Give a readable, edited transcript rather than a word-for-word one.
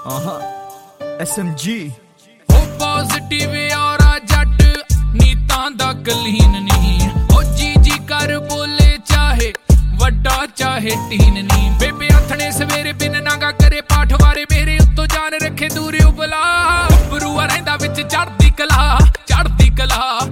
SMG हो positive और जट नीतां दा कलीन नहीं हो जी कर बोले चाहे वड्डा चाहे टीन